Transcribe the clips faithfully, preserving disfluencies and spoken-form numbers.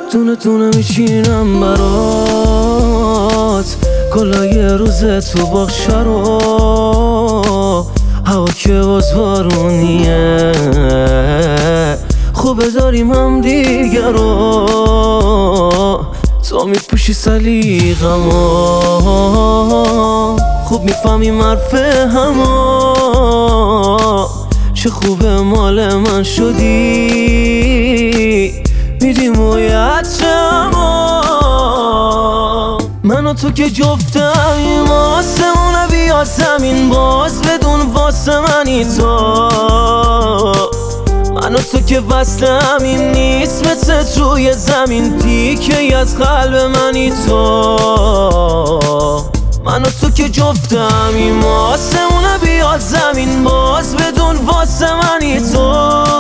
دونه دونه میچینم برات کلای روز تو باغچه رو، هوا که باز بارونیه خوبه داریم هم دیگه رو. تو میپوشی سلیقما، خوب میفهمی حرف هما، چه خوبه مال من شدی میری مویت شما. من و تو که جفتیم آسمونه بیا زمین باز بدون واسه منی تو. من و تو که وصلم این نیست مثل توی زمین تیکه از قلب منی تو. من و تو که جفتیم آسمونه بیا زمین باز بدون واسه منی تو.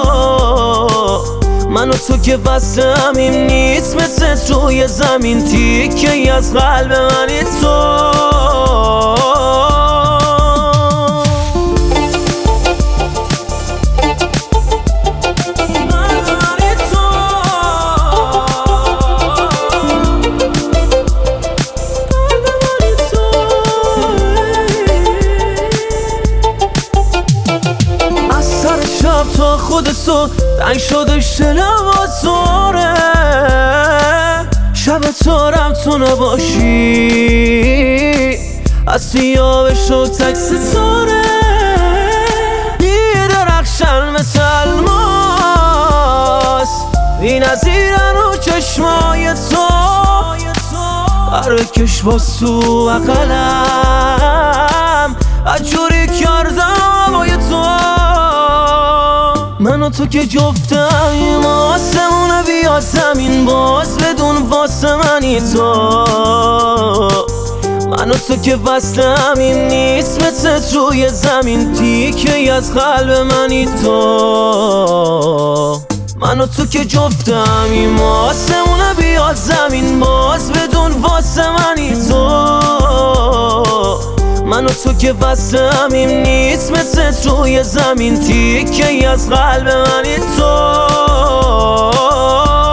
من و تو که وصلم این نیست مثل توی زمین تیکه از قلب منی تو. تا خود تو تنگ شده شلم آزاره، شب تارم تو نباشی از سیاوش و تک ستاره. بیدرخشن مثل الماس بی نظیرن و چشمای تو، برکش با سو و قلم اجوری کردم با تو. من و تو که جفتیم آسمونه بیا زمین باز بدون واسه منی تو. من و تو که وصلم این نیست مثل توی زمین تیکه از قلب منی تو. من و تو که جفتیم آسمونه بیا زمین باز بدون واسه منی تو. من و تو که وصلم این نیست مثل توی زمین تیکه از قلب منی تو.